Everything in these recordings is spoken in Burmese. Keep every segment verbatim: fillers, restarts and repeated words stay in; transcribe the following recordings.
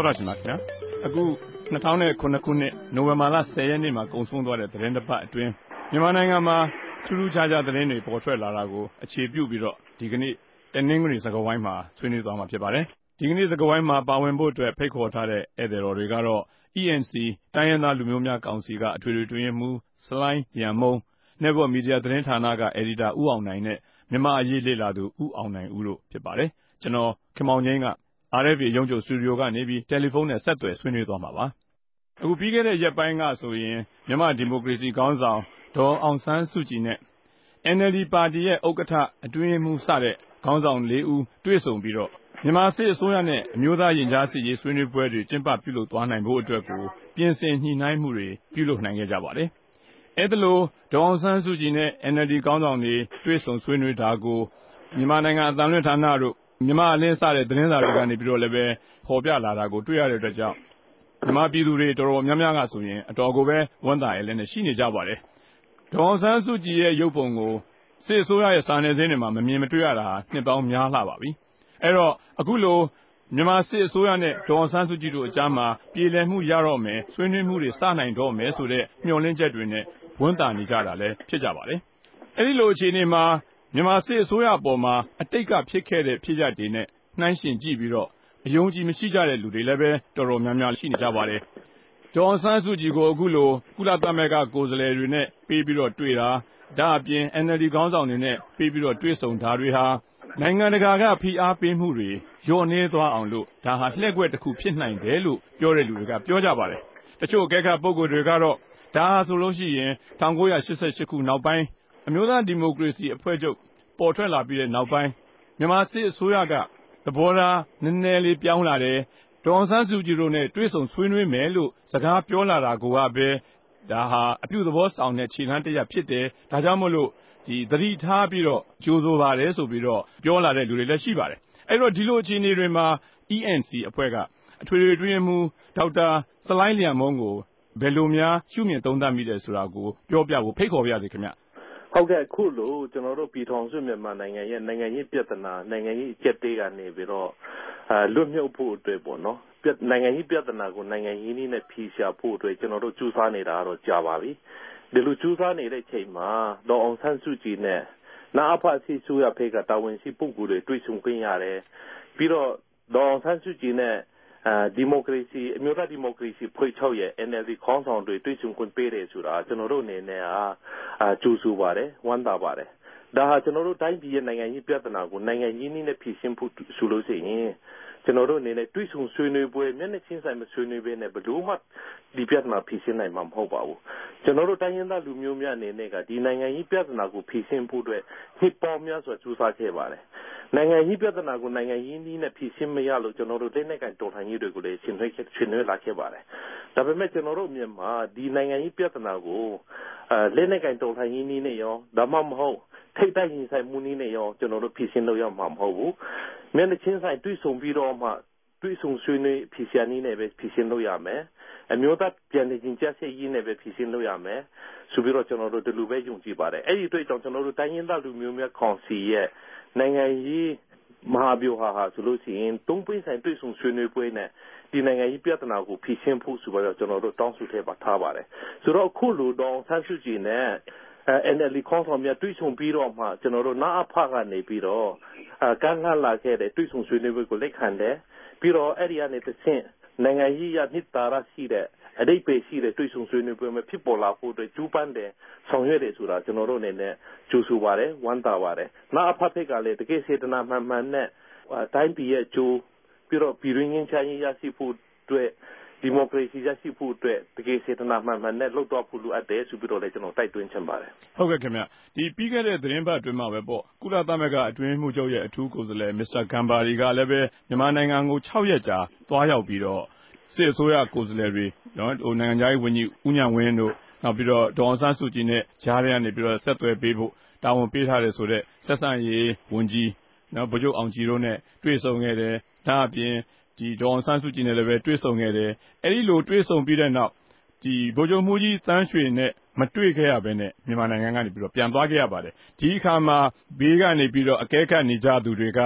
တော်ရရှိမှာခင်ဗျာအခုနှစ်ထောင်နဲ့ခုနှစ်ခုနှစ်နိုဝင်ဘာလဆယ်ရက်နေ့မှာကုန်ဆုံးသွားတဲ့သတင်းတစ်ပတ်အတွင်းမြန်မာနိုင်ငံမှာထူးထူးခြားခြားသတင်းတွေပေါ်ထွက်လာတာကိုအခြေပြုပြီးတော့ဒီကနေ့တနင်္ဂနွေစကားဝိုင်းမှာဆွေးနွေးသွားမှာဖြစ်ပါတယ်ဒီကနေ့စကားဝိုင်းမှာပါဝင်ဖို့အတွက်ဖိတ်ခေါ်ထားတဲ့ဧည့်သည်တော်တွေကတော့ E N C တိုင်းရင်းသားလူမျိုးများကောင်စီကအထွေထွေတွင်မှုစလိုင်းရန်မုံ Network Media သတင်းဌာနကအယ်ဒီတာဦးအောင်နိုင်နဲ့မြန်မာအရေးလေ့လာသူဦးအောင်နိုင်ဦးတို့ဖြစ်ပါတယ်ကျွန်တော်ခင်မောင်ငိမ့်ကR F A ရုံးချုပ်စတူဒီယိုကနေပြီးတယ်လီဖုန်းနဲ့ဆက်သွယ်ဆွေးနွေးသွားမှာပါအခုပြီးခဲ့တဲ့ရက်ပိုင်းကဆိုရင်မြန်မာဒီမိုကရေစီခေါင်းဆောင်ဒေါ်အောင်ဆန်းစုကြည်နဲ့ N L D ပါတီရဲ့ဥက္ကဋ္ဌအတွင်းမှုစတဲ့ခေါင်းဆောင်လေးဦးတွေ့ဆုံပြီးတော့မြန်မာစစ်အစိုးရနဲ့အမျိုးသားရင်ကြားစစ်ရေးဆွေးနွေးပွဲတွေကျင်းပပြုလုပ်သွားနိုင်ဖို့အတွက်ကိုပြင်ဆင်ညှိနှိုင်းမှုတွေပြုလုပ်နိုင်ခဲ့ကြပါတယ်အဲ့ဒါလို့ဒေါ်အောင်ဆန်းစုကြည်နဲ့ N L D ခေါင်းဆောင်တွေတွေ့ဆုံဆွေးနွေးတာကိုမြန်မာနိုင်ငံအသံလွှင့်ဌာနတို့မြန်မာအလင်းစတဲ့သတင်းစာတွေကနေပြီးတော့လည်းပဲပေါ်ပြလာတာကိုတွေ့ရတဲ့အတွက်ကြောင့်မြန်မာပြည်သူတွေတော်တော်များများကဆိုရင်အတော်ကိုပဲဝန်တာရဲလည်းနဲ့ရှိနေကြပါတယ်ဒေါ်အောင်ဆန်းစုကြည်ရဲ့ရုပ်ပုံကိုစစ်အစိုးရရဲ့စာနယ်ဇင်းတွေမှာမမြင်မတွေ့ရတာနှစ်ပေါင်းများလှပါပြီအဲ့တော့အခုလိုမြန်မာစစ်အစိုးရနဲ့ဒေါ်အောင်ဆန်းစုကြည်တို့အကြားမှာပြည်လည်မှုရတော့မယ်ဆွေးနွေးမှုတွေစနိုင်တော့မယ်ဆိုတဲ့မျှော်လင့်ချက်တွေနဲ့ဝန်တာနေကြတာလည်းဖြစ်ကြပါတယ်အဲ့ဒီလိုအခြေအနေမှာမြန်မာစစ်အစိုးရအပေါ်မှာအတိတ်ကဖြစ်ခဲ့တဲ့ဖြစ်ရပ်တွေနဲ့နှိုင်းယှဉ်ကြည့်ပြီးတော့အယုံကြည်မရှိကြတဲ့လူတွေလည်းပဲတော်တော်များများရှိနေကြပါတယ်ဒေါ်အောင်ဆန်းစုကြည်ကိုအခုလိုကုလသမဂ္ဂကိုယ်စားလှယ်တွေနဲ့ပေးပြီးတော့တွေ့တာဒါအပြင် N L D ခေါင်းဆောင်တွေနဲ့ပေးပြီးတော့တွေ့ဆုံတာတွေဟာနိုင်ငံတကာကဖိအားပေးမှုတွေညှော့နှေးသွားအောင်လို့ဒါဟာလှည့်ကွက်တစ်ခုဖြစ်နိုင်တယ်လို့ပြောတဲ့လူတွေကပြောကြပါတယ်တချို့အကဲခတ်ပုဂ္ဂိုလ်တွေကတော့ဒါဟာဆိုလို့ရှိရင်၁၉၈၈ခုနောက်ပိုင်းအမျိုးသားဒီမိုကရေစီအဖွဲ့ချုပ်ပေါ်ထွက်လာပြီးတဲ့နောက်ပိုင်းမြန်မာစစ်အစိုးရကသဘောထားနည်းနည်းလေးပြောင်းလာတယ်ဒေါ်အောင်ဆန်းစုကြည်တို့နဲ့တွေ့ဆုံဆွေးနွေးမယ်လို့စကားပြောလာတာကိုကပဲဒါဟာအပြုသဘောဆောင်တဲ့ခြေလှမ်းတစ်ရပ်ဖြစ်တယ်ဒါကြောင့်မို့လို့ဒီသတိထားပြီးတော့ကြိုးဆိုပါတယ်ဆိုပြီးတော့ပြောလာတဲ့လူတွေလည်းရှိပါတယ်အဲ့တော့ဒီလိုအခြေအနေတွေမှာ E N C အဖွဲ့ကအထွေထွေအတွင်းမှုဒေါက်တာစလိုင်းလျံမုံကိုဘယ်လိုများရှုမြင်သုံးသပ်မိတယ်ဆိုတာကိုပြောပြဖို့ဖိတ်ခေါ်ပါရစေခင်ဗျဟုတ်ကဲ့အခုလို့ကျွန်တော်တို့ပြည်ထောင်စုမြန်မာနိုင်ငံရဲ့နိုင်ငံရေးပြဿနာနိုင်ငံရေးအကျပ်တေးကနေပြီးတော့အဲလွတ်မြောက်ဖို့အတွက်ပေါ့နော်နိုင်ငံရေးပြဿနာကိုနိုင်ငံရေးနည်းနဲ့ဖြေရှာဖို့အတွက်ကျွန်တော်တို့ကြိုးစားနေတာတော့ကြာပါပြီဒီလိုကြိုးစားနေတဲ့အချိန်မှာဒေါ်အောင်ဆန်းစုကြည်နဲ့နာအဖအစီဆိုရဖေကတာဝန်ရှိပုဂ္ဂိုလ်တွေတွေ့ဆုံခွင့်ရတယ်ပြီးတော့ဒေါ်အောင်ဆန်းစုကြည်နဲ့အဲဒီမိုကရေစီအမျိုးသားဒီမိုကရေစီဖွဲ့ချုပ်ရဲ့ N L D ခေါင်းဆောင်တွေတွေ့ဆုံခွင့်ပေးတယ်ဆိုတာကျွန်တော်တို့အနေနဲ့အာကြိုးဆိုပါတယ်ဝမ်းသာပါတယ်ဒါဟာကျွန်တော်တို့တိုင်းပြည်ရဲ့နိုင်ငံရေးပြဿနာကိုနိုင်ငံရေးနည်းနဲ့ဖြေရှင်းဖို့ဆိုလို့ရှိရင်ကျွန်တော်တို့အနေနဲ့တွေ့ဆုံဆွေးနွေးပွဲမျက်နှာချင်းဆိုင်မဆွေးနွေးဘဲနဲ့ဘယ်လိုမှဒီပြဿနာဖြေရှင်းနိုင်မှာမဟုတ်ပါဘူးကျွန်တော်တို့တိုင်းရင်းသားလူမျိုးများအနေနဲ့ကဒီနိုင်ငံရေးပြဿနာကိုဖြေရှင်းဖို့အတွက်နှစ်ပေါင်းများစွာကြိုးစားခဲ့ပါတယ်နိုင်ငံရေးပြဿနာကိုနိုင်ငံရေးနည်းနဲ့ဖြေရှင်းမရလို့ကျွန်တော်တို့လက်နက်ကိုင်တော်လှန်ရေးတွေကိုလည်းရှင်းသွင်းရှင်းသွင်းလာခဲ့ပါတယ်ဒါပေမဲ့ကျွန်တော်တို့မြန်မာဒီနိုင်ငံရေးပြဿနာကိုအဲလက်နက်ကိုင်တော်လှန်ရေးနည်းနဲ့ရောဒါမှမဟုတ်ထိပ်တိုက်ရင်ဆိုင်မှုနည်းနဲ့ရောကျွန်တော်တို့ဖြေရှင်းလို့ရမှာမဟုတ်ဘူးမျက်နှာချင်းဆိုင်တွေ့ဆုံပြီးတော့မှတွေ့ဆုံဆွေးနွေးဖြေရှင်းနည်းနဲ့ပဲဖြေရှင်းလို့ရမယ်အမျိုးသားပြန်လည်ကျဆက်ရေးနဲ့ပဲဖြေရှင်းလို့ရမယ်ဆိုပြီးတော့ကျွန်တော်တို့ဒီလိုပဲယုံကြည်ပါတယ်အဲ့ဒီအတွက်ကြောင့်ကျွန်တော်တို့တိုင်းရင်းသားလူမျိုးများကောင်စီရဲ့နိုင်ငံရေးမဟာဗျူဟာဟာဆိုလို့ရှိရင်သုံးပိဆိုင်တွေ့ဆုံဆွေးနွေးပွဲနဲ့ဒီနိုင်ငံရေးပြဿနာကိုဖြေရှင်းဖို့ဆိုတော့ကျွန်တော်တို့တောင်းဆိုခဲ့ပါထားပါတယ်ဆိုတော့အခုလိုတော့ဆန်းစုကြည်နဲ့ N L D ခေါင်းဆောင်များတွေ့ဆုံပြီးတော့မှကျွန်တော်တို့နာအဖကနေပြီးတော့ကမ်းလှမ်းလာခဲ့တဲ့တွေ့ဆုံဆွေးနွေးပွဲကိုလက်ခံတယ်ပြီးတော့အဲ့ဒီကနေတစ်ဆင့်နိုင်ငံရေးရနှစ်သာရရှိတဲ့အတိတ်ပဲရှိတဲ့တွေ့ဆုံဆွေးနွေးပွဲမှာဖြစ်ပေါ်လာဖို့အတွက်ကျူးပန်းတယ်ဆောင်ရွက်တယ်ဆိုတာကျွန်တော်တို့အနေနဲ့ကြိုးဆိုပါတယ်ဝမ်းသာပါတယ်နာအဖဖက်ကလည်းတကယ်စေတနာမှန်မှန်နဲ့တိုင်းပြည်ရဲ့ကျိုးပြီးတော့ပြည်ရင်းချင်းချမ်းရရှိဖို့အတွက်ဒီမိုကရေစီရရှိဖို့အတွက်တကယ်စေတနာမှန်မှန်နဲ့လှုပ်တော့ဖို့လိုအပ်တယ်ဆိုပြီးတော့လည်းကျွန်တော်တိုက်တွန်းချင်ပါတယ်ဟုတ်ကဲ့ခင်ဗျဒီပြီးခဲ့တဲ့သတင်းပတ်အတွင်းမှာပဲပေါ့ကုလသမဂ္ဂအတွင်းမှုချုပ်ရဲ့အထူးကိုယ်စားလှယ်မစ္စတာဂမ်ဘာရီကလည်းပဲမြန်မာနိုင်ငံကို၆ရက်ကြာသွားရောက်ပြီးတော့စစ်အစိုးရကိုယ်စားလှယ်တွေနော်ဟိုနိုင်ငံခြားရေးဝန်ကြီးဦးညံဝင်းတို့နောက်ပြီးတော့ဒေါ်အောင်ဆန်းစုကြည်နဲ့ဂျားတွေကနေပြီးတော့ဆက်သွယ်ပေးဖို့တာဝန်ပေးထားတယ်ဆိုတော့ဆက်ဆံရေးဝန်ကြီးနော်ဗိုလ်ချုပ်အောင်ကြည်တို့နဲ့တွေ့ဆုံခဲ့တယ်ဒါအပြင်ဒီဒေါ်အောင်ဆန်းစုကြည်နဲ့လည်းပဲတွေ့ဆုံခဲ့တယ်အဲဒီလိုတွေ့ဆုံပြီးတဲ့နောက်ဒီဗိုလ်ချုပ်မှုကြီးတန်းရွှေနဲ့မတွေ့ခဲ့ရဘဲနဲ့မြန်မာနိုင်ငံကနေပြီးတော့ပြန်သွားခဲ့ရပါတယ်ဒီအခါမှာဘေးကနေပြီးတော့အကဲခတ်နေကြသူတွေကတော့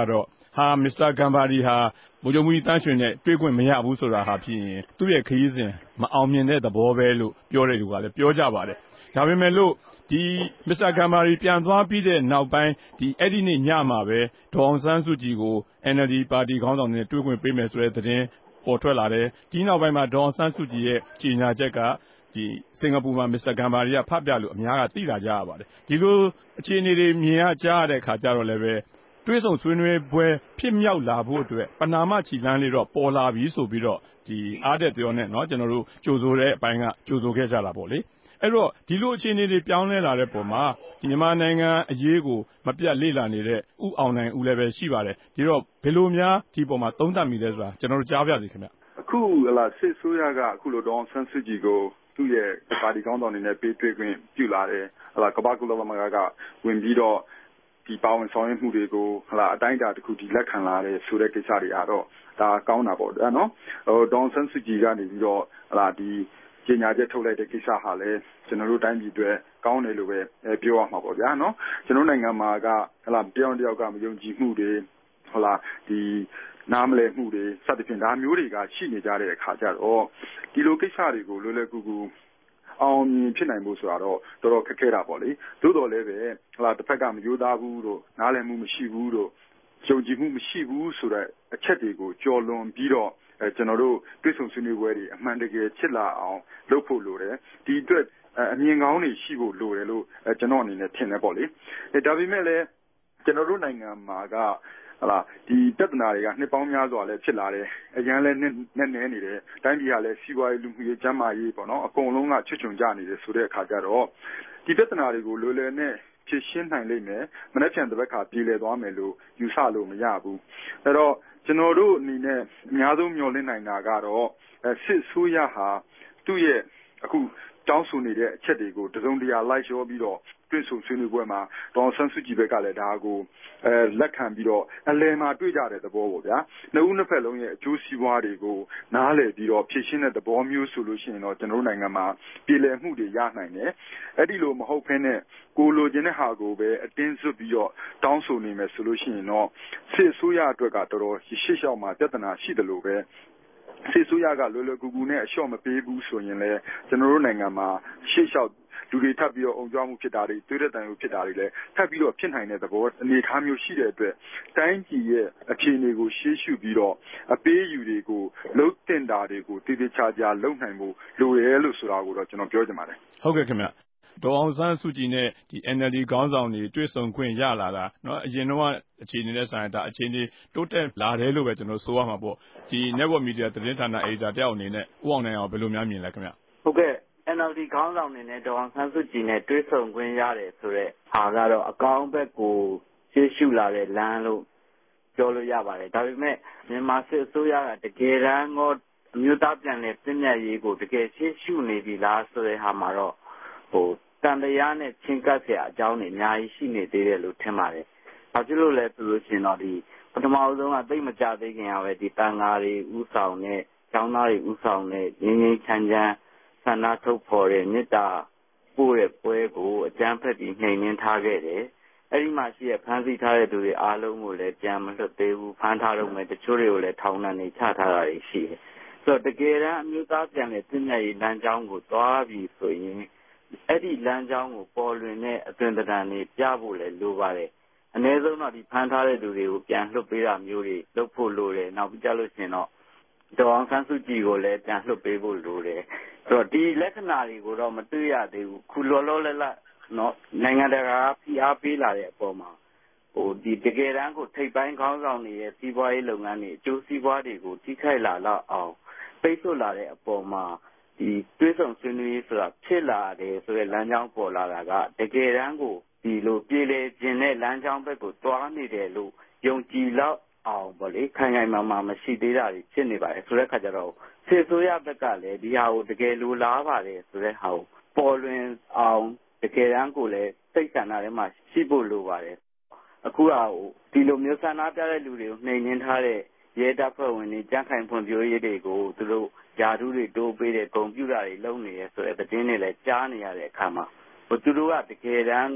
ဟာမစ္စတာဂမ်ဘာဒီဟာဗိုလ်ချုပ်မှူးကြီးတန်းရွှေနဲ့တွေ့ခွင့်မရဘူးဆိုတာဟာဖြစ်ရင်သူ့ရဲ့ခရီးစဉ်မအောင်မြင်တဲ့သဘောပဲလို့ပြောတဲ့လူကလည်းပြောကြပါတယ်ဒါပေမဲ့လို့ဒီမစ္စတာဂမ်ဘာဒီပြန်သွားပြီးတဲ့နောက်ပိုင်းဒီအဲ့ဒီနေ့ညမှာပဲဒေါ်အောင်ဆန်းစုကြည်ကို N L D ပါတီခေါင်းဆောင်တွေနဲ့တွေ့ခွင့်ပေးမယ်ဆိုတဲ့သတင်းပေါ်ထွက်လာတယ်ဒီနောက်ပိုင်းမှာဒေါ်အောင်ဆန်းစုကြည်ရဲ့ကြေညာချက်ကဒီစင်ကာပူမှာမစ္စတာဂမ်ဘာဒီကဖတ်ပြလို့အများကသိလာကြရပါတယ်ဒီလိုအခြေအနေတွေမြင်ရကြားရတဲ့ခါကျတော့လည်းပဲတွဲဆုံဆွေးနွေးပွဲဖြစ်မြောက်လာဖို့အတွက်ပဏာမချီလန်းလေးတော့ပေါ်လာပြီဆိုပြီးတော့ဒီအားတဲ့ပြောနဲ့เนาะကျွန်တော်တို့ကြိုဆိုတဲ့အပိုင်းကကြိုဆိုခဲ့ကြတာပေါ့လေအဲ့တော့ဒီလိုအခြေအနေတွေပြောင်းလဲလာတဲ့ပုံမှာဒီမြန်မာနိုင်ငံအရေးကိုမပြတ်လေ့လာနေတဲ့ဥအောင်နိုင်ဦးလည်းပဲရှိပါတယ်ဒီတော့ဘယ်လိုများဒီပုံမှာသုံးသပ်မိလဲဆိုတာကျွန်တော်တို့ကြားပြစီခင်ဗျအခုဟလာစစ်ဆိုးရကအခုလိုတော့ဆန်းစစ်ကြီးကိုသူ့ရဲ့ပါတီကောင်းဆောင်နေနဲ့ပေးတွေ့ခွင့်ပြုလာတယ်ဟလာကဘာကူလောမကကဝင်ပြီးတော့ဒီပါဝင်ဆောင်ရွက်မှုတွေကိုဟလာအတိုင်းအတာတစ်ခုဒီလက်ခံလာတယ်ဆိုတဲ့ကိစ္စတွေအားတော့ဒါကောင်းတာပေါ့နော်ဟိုဒေါန်ဆန်းစစ်ကြီးကနေပြီးတော့ဟလာဒီကြေညာချက်ထုတ်လိုက်တဲ့ကိစ္စဟာလည်းကျွန်တော်တို့တိုင်းပြည်အတွက်ကောင်းတယ်လို့ပဲပြောရမှာပေါ့ဗျာနော်ကျွန်တော်နိုင်ငံမှာကဟလာတယောက်တယောက်ကမယုံကြည်မှုတွေဟလာဒီနားမလည်မှုတွေစသဖြင့်ဒါမျိုးတွေကရှိနေကြတဲ့အခါကျတော့ဒီလိုကိစ္စတွေကိုလွယ်လွယ်ကူကူအောင်မြင်ဖြစ်နိုင်ဖို့ဆိုတော့တော်တော်ခက်ခဲတာပေါ့လေသို့တော်လည်းပဲဟလာတစ်ဖက်ကမယိုးသားဘူးတို့နားလည်မှုမရှိဘူးတို့ယုံကြည်မှုမရှိဘူးဆိုတဲ့အချက်တွေကိုကြော်လွန်ပြီးတော့အဲကျွန်တော်တို့တွေ့ဆုံဆွေးနွေးပွဲတွေအမှန်တကယ်ဖြစ်လာအောင်လုပ်ဖို့လိုတယ်ဒီအတွက်အမြင်ကောင်းတွေရှိဖို့လိုတယ်လို့ကျွန်တော်အနေနဲ့ထင်တယ်ပေါ့လေအဲဒါပေမဲ့လည်းကျွန်တော်တို့နိုင်ငံမှာကဟလာဒီပြဿနာတွေကနှစ်ပေါင်းများစွာလည်းဖြစ်လာတယ်အရန်လည်းနဲ့နဲနေတယ်တိုင်းပြည်ကလည်းစီးပွားရေးလူမှုရေးကျန်းမာရေးပေါ့နော်အကုန်လုံးကချွတ်ချွန်ကြနေတယ်ဆိုတဲ့အခါကျတော့ဒီပြဿနာတွေကိုလွယ်လွယ်နဲ့ဖြေရှင်းနိုင်လိမ့်မယ်မနေ့ပြန်တစ်ပတ်ခါပြည်လည်သွားမယ်လို့ယူဆလို့မရဘူးအဲ့တော့ကျွန်တော်တို့အနေနဲ့အများဆုံးမျှော်လင့်နိုင်တာကတော့စစ်ဆိုးရဟာသူ့ရဲ့အခုတောင်းဆိုနေတဲ့အချက်တွေကိုတစုံတရာလိုက်လျှောပြီးတော့တွေ့ဆုံဆွေးနွေးပွဲမှာဒေါ်ဆန်းစုကြည်ဘက်ကလည်းဒါကိုအဲလက်ခံပြီးတော့အလယ်မှာတွေ့ကြတဲ့သဘောပေါ့ဗျာနှစ်ဦးနှစ်ဖက်လုံးရဲ့အကျိုးစီးပွားတွေကိုနားလည်ပြီးတော့ဖြည့်ရှင်းတဲ့သဘောမျိုးဆိုလို့ရှိရင်တော့ကျွန်တော်တို့နိုင်ငံမှာပြည်လည်မှုတွေရနိုင်တယ်အဲ့ဒီလိုမဟုတ်ဘဲနဲ့ကိုလိုချင်တဲ့ဟာကိုပဲအတင်းစွတ်ပြီးတော့တောင်းဆိုနေမယ်ဆိုလို့ရှိရင်တော့စစ်ဆိုးရအတွက်ကတော်တော်ရှေ့လျှောက်မှာပြဿနာရှိတယ်လို့ပဲစစ်ဆိုးရကလွယ်လွယ်ကူကူနဲ့အလျှော့မပေးဘူးဆိုရင်လည်းကျွန်တော်တို့နိုင်ငံမှာရှေ့လျှောက်လူတွေထပ်ပြီးတော့အုံကြွမှုဖြစ်တာတွေတွေ့တဲ့တန်ရုပ်ဖြစ်တာတွေလည်းထပ်ပြီးတော့ဖြစ်နိုင်တဲ့သဘောအနေအထားမျိုးရှိတဲ့အတွက်တိုင်းပြည်ရဲ့အခြေအနေကိုရှေ့ရှုပြီးတော့အပေးယူတွေကိုလှုပ်တင်တာတွေကိုတည်တည်ချာချာလုပ်နိုင်ဖို့လိုရဲလို့ဆိုတာကိုတော့ကျွန်တော်ပြောချင်ပါတယ်ဟုတ်ကဲ့ခင်ဗျဒေါ်အောင်ဆန်းစုကြည်နဲ့ဒီ N L D ခေါင်းဆောင်တွေတွေ့ဆုံခွင့်ရလာတာเนาะအရင်တော့အခြေအနေနဲ့ဆိုင်တာအခြေအနေတိုးတက်လာတယ်လို့ပဲကျွန်တော်ဆိုရမှာပေါ့ဒီ network media သတင်းဌာန editor တယောက်အနေနဲ့ဥအောင်နိုင်အောင်ဘယ်လိုများမြင်လဲခင်ဗျဟုတ်ကဲ့ N L D ခေါင်းဆောင်တွေနဲ့ဒေါ်အောင်ဆန်းစုကြည်နဲ့တွေ့ဆုံခွင့်ရတယ်ဆိုတော့ဟာကတော့အကောင်းဘက်ကိုရှေ့ရှုလာတဲ့လမ်းလို့ပြောလို့ရပါတယ်ဒါပေမဲ့မြန်မာစစ်အစိုးရကတကယ်တမ်းတော့အမျိုးသားပြန်လည်ပြင်ပြရေးကိုတကယ်ရှေ့ရှုနေပြီလားဆိုတဲ့ဟာမှာတော့ဟိုတန်တရားနဲ့ချင်းကပ်เสียအကြောင်းတွေအများကြီးရှိနေသေးတယ်လို့ထင်ပါတယ်။ဘာဖြစ်လို့လဲဆိုလို့ရှိရင်တော့ဒီပထမဆုံးကသိမကြသေးခင်ကပဲဒီတန်ဃာတွေဥဆောင်တဲ့ကျောင်းသားတွေဥဆောင်တဲ့ငင်းငင်းချမ်းချမ်းဆန္ဒထုတ်ဖော်တဲ့မေတ္တာပို့တဲ့ပွဲကိုအကြမ်းဖက်ပြီးနှိမ်နင်းထားခဲ့တယ်။အဲဒီမှာရှိတဲ့ဖမ်းဆီးထားတဲ့သူတွေအားလုံးကိုလည်းပြန်မလွှတ်သေးဘူးဖမ်းထားတော့မယ်တချို့တွေကိုလည်းထောင်ထဲနေချထားတာရှိတယ်။ဆိုတော့တကယ်တမ်းအမျိုးသားပြန်လည်ပြင်ပြရေးလမ်းကြောင်းကိုသွားပြီးဆိုရင်အဲ့ဒီလမ်းကြောင်းကိုပေါ်လွင်တဲ့အသွင်သဏ္ဍာန်တွေပြဖို့လည်းလိုပါတယ်။အနည်းဆုံးတော့ဒီဖမ်းထားတဲ့သူတွေကိုပြန်လွှတ်ပေးတာမျိုးတွေလုပ်ဖို့လိုတယ်။နောက်ပြီးကြလို့ရှိရင်တော့ဒေါ်အောင်ဆန်းစုကြည်ကိုလည်းပြန်လွှတ်ပေးဖို့လိုတယ်။ဆိုတော့ဒီလက္ခဏာတွေကိုတော့မတွေ့ရသေးဘူး။ခုလောလောလတ်လတ်နော်နိုင်ငံတကာဖိအားပေးလာတဲ့အပေါ်မှာဟိုဒီတကယ်တမ်းကိုထိပ်ပိုင်းခေါင်းဆောင်တွေရဲ့စီးပွားရေးလုပ်ငန်းတွေအကျိုးစီးပွားတွေကိုထိခိုက်လာတော့အောင်ပိတ်ဆို့လာတဲ့အပေါ်မှာဒီတွေးဆောင်ဆွေးနွေးရေးဆိုတာဖြစ်လာတယ်ဆိုတဲ့လမ်းကြောင်းပေါ်လာတာကတကယ်တမ်းကိုဒီလိုပြည်လေခြင်းတဲ့လမ်းကြောင်းဘက်ကိုတွားနေတယ်လို့ယုံကြည်လောက်အောင်ဗောလေခိုင်ခိုင်မာမာမရှိသေးတာဖြစ်နေပါတယ်ဆိုတဲ့ခါကျတော့စစ်ဆိုးရဘက်ကလည်းဒီဟာကိုတကယ်လိုလားပါတယ်ဆိုတဲ့ဟာကိုပေါ်လွင်အောင်တကယ်တမ်းကိုလည်းစိတ်ဆန္ဒထဲမှာရှိဖို့လိုပါတယ်အခုကဒီလိုမျိုးဆန္ဒပြတဲ့လူတွေကိုနှိမ်နှင်းထားတဲ့ရဲတပ်ဖွဲ့ဝင်တွေကြမ်းခိုင်ဖွံ့ဖြိုးရေးတွေကိုသူတို့ယာဓုတွေတိုးပေးတဲ့ဂုဏ်ပြုတာတွေလုပ်နေရဲဆိုတဲ့သတင်းတွေလည်းကြားနေရတဲ့အခါမှာဟိုသူတို့ကတကယ်တမ်းတော့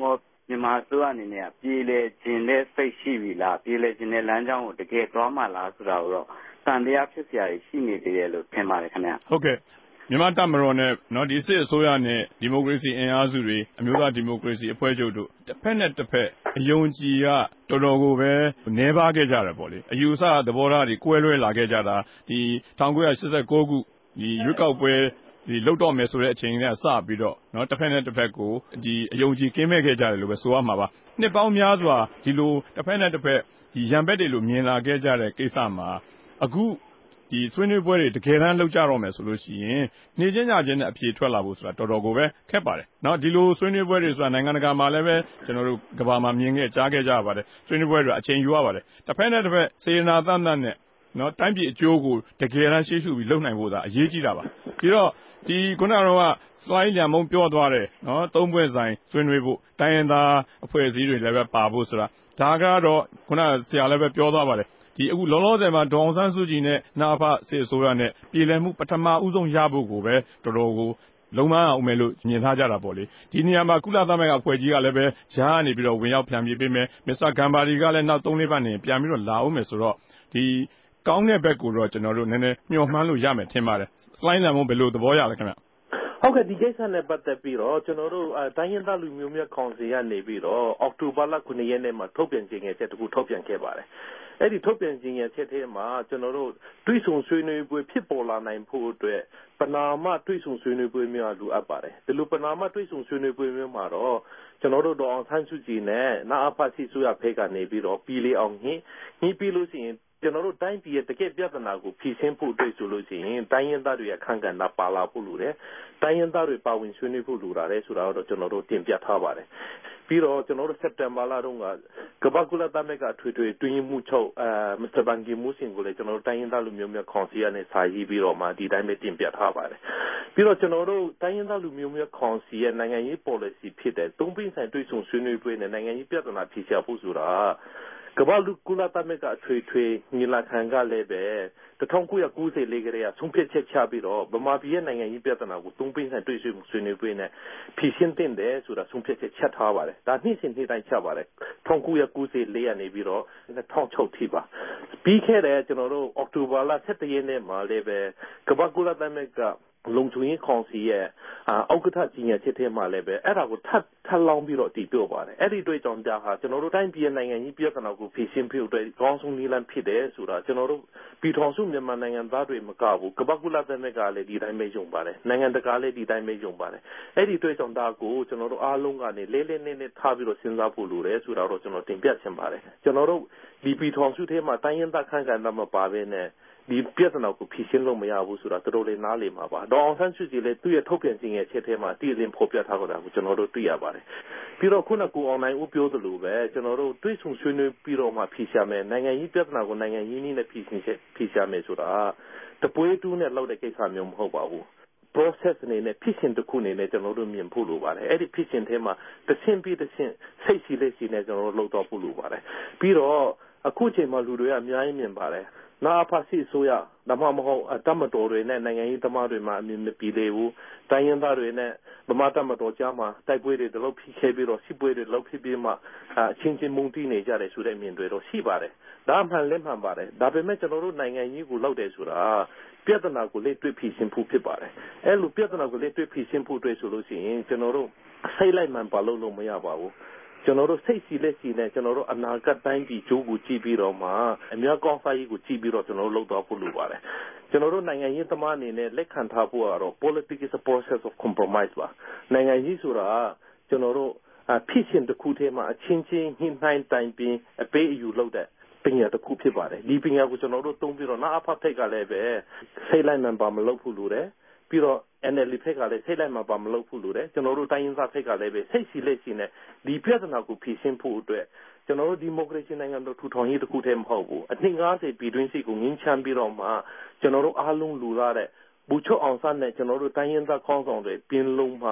မြန်မာအစိုးရအနေနဲ့ပြည်လေခြင်းတဲ့စိတ်ရှိပြီလားပြည်လေခြင်းတဲ့လမ်းကြောင်းကိုတကယ်သွားမှလားဆိုတာကိုတော့တန်တရားဖြစ်စရာရှိနေသေးတယ်လို့ထင်ပါတယ်ခင်ဗျဟုတ်ကဲ့မြန်မာတပ်မတော်နဲ့နော်ဒီစစ်အစိုးရနဲ့ဒီမိုကရေစီအင်အားစုတွေအမျိုးသားဒီမိုကရေစီအဖွဲ့ချုပ်တို့တစ်ဖက်နဲ့တစ်ဖက်အယုံကြည်ကတော်တော်ကိုပဲနှဲပါခဲ့ကြတယ်ပေါ့လေအယူဆသဘောထားတွေကွဲလွဲလာခဲ့ကြတာဒီ၁၉၈၉ခုဒီရွေးကောက်ပွဲဒီလောက်တော့မယ်ဆိုတဲ့အချိန်ကစပြီးတော့နော်တစ်ဖက်နဲ့တစ်ဖက်ကိုဒီအယုံကြည်ကင်းမဲ့ခဲ့ကြတယ်လို့ပဲဆိုရမှာပါနှစ်ပေါင်းများစွာဒီလိုတစ်ဖက်နဲ့တစ်ဖက်ဒီရံပက်တွေလို့မြင်လာခဲ့ကြတဲ့ကိစ္စမှာအခုဒီဆွေးနွေးပွဲတွေတကယ်တမ်းလောက်ကြတော့မယ်ဆိုလို့ရှိရင်နေချင်းညချင်းနဲ့အပြေထွက်လာဖို့ဆိုတာတော်တော်ကိုပဲခက်ပါတယ်เนาะဒီလိုဆွေးနွေးပွဲတွေဆိုတာနိုင်ငံတကာမှာလည်းပဲကျွန်တော်တို့ကမ္ဘာမှာမြင်ခဲ့ကြားခဲ့ကြပါတယ်ဆွေးနွေးပွဲတွေအချိန်ယူရပါတယ်တစ်ဖက်နဲ့တစ်ဖက်စေနာတတ်တတ်နဲ့เนาะတိုင်းပြည်အကျိုးကိုတကယ်တမ်းရှေ့ရှုပြီးလုပ်နိုင်ဖို့သာအရေးကြီးတာပါပြီးတော့ဒီခုနကတော့စွိုင်းလျံမုံပြောသွားတယ်เนาะသုံးပွဲဆိုင်ဆွေးနွေးဖို့တိုင်းရင်းသားအဖွဲ့အစည်းတွေလည်းပဲပါဖို့ဆိုတာဒါကတော့ခုနဆရာလည်းပဲပြောသွားပါတယ်ဒီအခုလောလောဆယ်မှာဒေါအောင်ဆန်းစုကြည်နဲ့နာဖစစ်အစိုးရနဲ့ပြည်လည်မှုပထမဦးဆုံးရဖို့ကိုပဲတော်တော်ကိုလုံမအောင်မယ်လို့မြင်ထားကြတာပေါ့လေဒီနေရာမှာကုလသမဂ္ဂအဖွဲ့ကြီးကလည်းပဲဂျားကနေပြီးတော့ဝင်ရောက်ပြန်ပြေးပေးမယ်မစ္စတာဂမ်ဘာဒီကလည်းနောက်သုံးလေးပတ်နေပြန်ပြီးတော့လာအောင်မယ်ဆိုတော့ဒီကောင်းတဲ့ဘက်ကိုတော့ကျွန်တော်တို့နည်းနည်းမျှော်မှန်းလို့ရမယ်ထင်ပါတယ်စလိုင်းလန်မုံဘယ်လိုသဘောရလဲခင်ဗျဟုတ်ကဲ့ဒီကိစ္စနဲ့ပတ်သက်ပြီးတော့ကျွန်တော်တို့တိုင်းရင်းသားလူမျိုးများကောင်စီကနေပြီးတော့အောက်တိုဘာလခုနှစ်ရက်နေ့မှာထုတ်ပြန်ကြေညာချက်တခုထုတ်ပြန်ခဲ့ပါတယ်အဲ့ဒီထုတ်ပြန်ကြေညာချက်ထဲမှာကျွန်တော်တို့တွေးဆုံဆွေးနွေးပွဲဖြစ်ပေါ်လာနိုင်ဖို့အတွက်ပနာမတွေးဆုံဆွေးနွေးပွဲများလိုအပ်ပါတယ်ဒီလိုပနာမတွေးဆုံဆွေးနွေးပွဲမျိုးမှာတော့ကျွန်တော်တို့ဒေါအောင်ဆန်းစုကြည်နဲ့နာအဖစီဆိုရဖေးကနေပြီးတော့ပြည်လေအောင်ညှင်းညှင်းပြီးလို့ရှိရင်ကျွန်တော်တို့တိုင်းပြည်ရဲ့တကယ့်ပြဿနာကိုဖြေရှင်းဖို့အတွက်ဆိုလို့ရှိရင်တိုင်းရင်းသားတွေအခန့်ကဏ္ဍပါလာဖို့လိုတယ်တိုင်းရင်းသားတွေပါဝင်ဆွေးနွေးဖို့လိုတာလေဆိုတာတော့ကျွန်တော်တို့တင်ပြထားပါတယ်ပြီးတော့ကျွန်တော်တို့စက်တင်ဘာလတုန်းကကမ္ဘာကုလသမဂ္ဂထွေထွေတွင်းမှုချုပ်အဲမစ္စတာဘန်ကီမူစင်ကိုလည်းကျွန်တော်တို့တိုင်းရင်းသားလူမျိုးများကောင်စီကနေစာရေးပြီးတော့မှဒီတိုင်းပဲတင်ပြထားပါတယ်ပြီးတော့ကျွန်တော်တို့တိုင်းရင်းသားလူမျိုးများကောင်စီရဲ့နိုင်ငံရေး policy ဖြစ်တဲ့သုံးပိဆိုင်တွေ့ဆုံဆွေးနွေးပွဲနဲ့နိုင်ငံရေးပြဿနာဖြေရှာဖို့ဆိုတာကမ္ဘာလူကုလသမဂ္ဂထွေထွေညီလာခံကလည်းပဲ၁၉၉၄ခုနှစ်ကတည်းကဆုံးဖြတ်ချက်ချပြီးတော့ဗမာပြည်ရဲ့နိုင်ငံရေးပြဿနာကိုသုံးပိဆိုင်တွေ့ဆုံဆွေးနွေးပွဲနဲ့ဖြေရှင်းသင့်တယ်ဆိုတာဆုံးဖြတ်ချက်ချထားပါတယ်ဒါနှစ်စဉ်နှစ်တိုင်းချပါတယ်၁၉၉၄ကနေပြီးတော့၂၀၀၆ထိပါပြီးခဲ့တဲ့ကျွန်တော်တို့အောက်တိုဘာလ၁၁ရက်နေ့မှာလည်းပဲကမ္ဘာကုလသမဂ္ဂလုံခြုံရေးကောင်စီရဲ့အောက်ကထကြီးညာချက်ထဲမှာလည်းပဲအဲ့ဒါကိုထပ်ထပ်လောင်းပြီးတော့တည်ပြောပါတယ်အဲ့ဒီတွေ့ကြောင့်ကြားဟာကျွန်တော်တို့တိုင်းပြည်နိုင်ငံကြီးပြဿနာကိုဖြေရှင်းဖို့အတွက်ကောင်းဆုံးနည်းလမ်းဖြစ်တယ်ဆိုတာကျွန်တော်တို့ပြည်ထောင်စုမြန်မာနိုင်ငံသားတွေမကဘူးကမ္ဘာကုလသမဂ္ဂလည်းဒီတိုင်းပဲယုံပါတယ်နိုင်ငံတကာလည်းဒီတိုင်းပဲယုံပါတယ်အဲ့ဒီတွေ့ကြောင့်ဒါကိုကျွန်တော်တို့အားလုံးကနေလေးလေးနက်နက်ထားပြီးတော့စဉ်းစားဖို့လိုတယ်ဆိုတာတော့ကျွန်တော်တင်ပြချင်ပါတယ်ကျွန်တော်တို့ဒီပြည်ထောင်စုထဲမှာတိုင်းရင်းသားခန့်ကဏ္ဍမှာပါပဲနဲ့ဒီပြဿနာကိုဖြေရှင်းလို့မရဘူးဆိုတာတော်တော်လေးနားလည်မှာပါဒေါအောင်ဆန်းစုကြည်လည်းသူ့ရဲ့ထုတ်ပြန်ခြင်းရဲ့ချက်ထဲမှာအတိအလင်းဖော်ပြထားတာကိုကျွန်တော်တို့တွေ့ရပါတယ်ပြီးတော့ခုနကကိုအောင်နိုင်ဦးပြောသလိုပဲကျွန်တော်တို့တွေ့ဆုံဆွေးနွေးပြီးတော့မှဖြေရှာမယ်နိုင်ငံရေးပြဿနာကိုနိုင်ငံရေးနည်းနဲ့ဖြေရှင်းချက်ဖြေရှာမယ်ဆိုတာတပွဲတူးနဲ့လောက်တဲ့ကိစ္စမျိုးမဟုတ်ပါဘူး process အနေနဲ့ဖြစ်စဉ်တစ်ခုအနေနဲ့ကျွန်တော်တို့မြင်ဖို့လိုပါတယ်အဲ့ဒီဖြစ်စဉ်ထဲမှာတစ်ဆင့်ပြီးတစ်ဆင့်စိတ်ရှိလက်ရှိနဲ့ကျွန်တော်တို့လှုပ်တော့ဖို့လိုပါတယ်ပြီးတော့အခုချိန်မှာလူတွေကအများကြီးမြင်ပါတယ်နာဖာစီဆိုရဒါမှမဟုတ်တမတော်တွေနဲ့နိုင်ငံရေးသမားတွေမှာအမြင်မပြေသေးဘူးတိုင်းရင်းသားတွေနဲ့ဗမာတမတော်ကြားမှာတိုက်ပွဲတွေတလုပ်ဖြစ်ခဲ့ပြီးတော့စစ်ပွဲတွေလုပ်ဖြစ်ပြီးမှအချင်းချင်းမုန်းတီးနေကြတယ်ဆိုတဲ့အမြင်တွေတော့ရှိပါတယ်ဒါမှန်လည်းမှန်ပါတယ်ဒါပေမဲ့ကျွန်တော်တို့နိုင်ငံကြီးကိုလောက်တယ်ဆိုတာပြဿနာကိုလက်တွေ့ဖြေရှင်းဖို့ဖြစ်ပါတယ်အဲလိုပြဿနာကိုလက်တွေ့ဖြေရှင်းဖို့အတွက်ဆိုလို့ရှိရင်ကျွန်တော်တို့စိတ်လိုက်မှန်ပါလို့လို့မရပါဘူးကျွန်တော်တို့စိတ်စီလက်စီနဲ့ကျွန်တော်တို့အနာဂတ်တိုင်းပြည်ကျိုးကိုကြည့်ပြီးတော့မှအများကောင်းစားရေးကိုကြည့်ပြီးတော့ကျွန်တော်တို့လုပ်တော့ဖို့လိုပါတယ်ကျွန်တော်တို့နိုင်ငံရေးသမားအနေနဲ့လက်ခံထားဖို့ကတော့ politics is a process of compromise ပါနိုင်ငံရေးဆိုတာကျွန်တော်တို့ဖြစ်ရှင်တစ်ခုထဲမှာအချင်းချင်းညှိနှိုင်းတိုင်ပင်အပေးအယူလုပ်တဲ့ပညာတစ်ခုဖြစ်ပါတယ်ဒီပညာကိုကျွန်တော်တို့သုံးပြီးတော့နာအဖတ်ထိတ်ကလည်းပဲစိတ်လိုက်မှန်ပါမလုပ်ဖို့လိုတယ်ပြီးတော့ N L D ဖက်ကလည်းစိတ်လိုက်မှပါမလုပ်ဘူးလို့တယ်ကျွန်တော်တို့တိုင်းရင်းသားဖက်ကလည်းပဲစိတ်စီလက်စီနဲ့ဒီပြဿနာကိုဖြေရှင်းဖို့အတွက်ကျွန်တော်တို့ဒီမိုကရေစီနိုင်ငံတော်ထူထောင်ရေးတစ်ခုတည်းမဟုတ်ဘူးအနှစ်၅၀ပြည်တွင်းစစ်ကိုငင်းချမ်းပြီးတော့မှကျွန်တော်တို့အားလုံးလူလာတဲ့ဘူချုပ်အောင်ဆန်းနဲ့ကျွန်တော်တို့တိုင်းရင်းသားခေါင်းဆောင်တွေပြင်းလုံးမှာ